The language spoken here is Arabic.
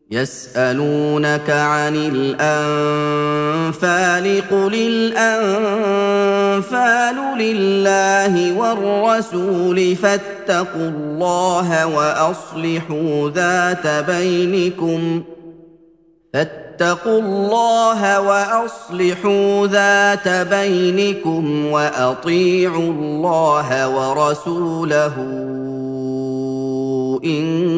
يسألونك عن الأنفال قل الأنفال لله والرسول فاتقوا الله وأصلحوا ذات بينكم وأطيعوا الله ورسوله إن